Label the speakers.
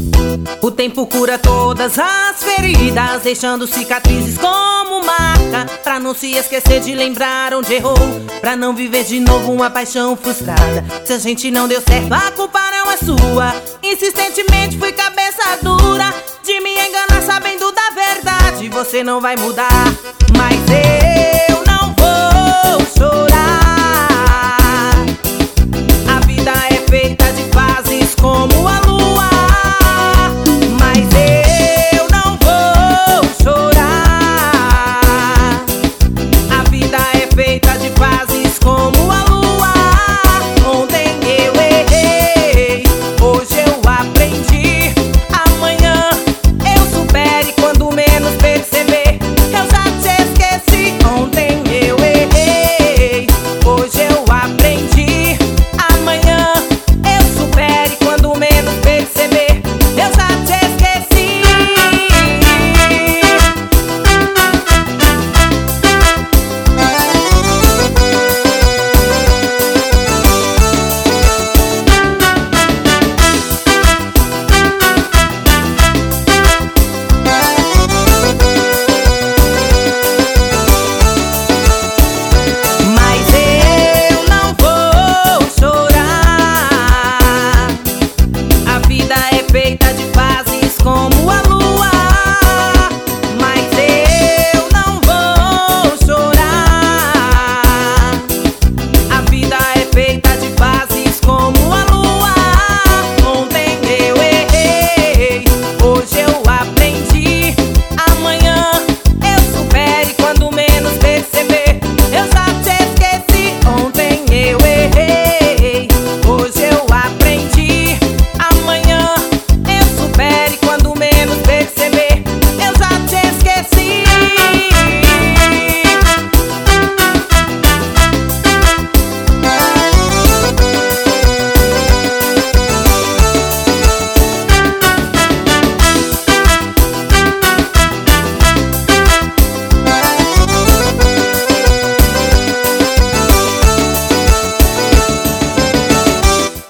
Speaker 1: O tempo cura todas as feridas, deixando cicatrizes como marca, pra não se esquecer de lembrar onde errou, pra não viver de novo uma paixão frustrada. Se a gente não deu certo, a culpa não é sua. Insistentemente fui cabeça dura de me enganar sabendo da verdade. Você não vai mudar, mas eu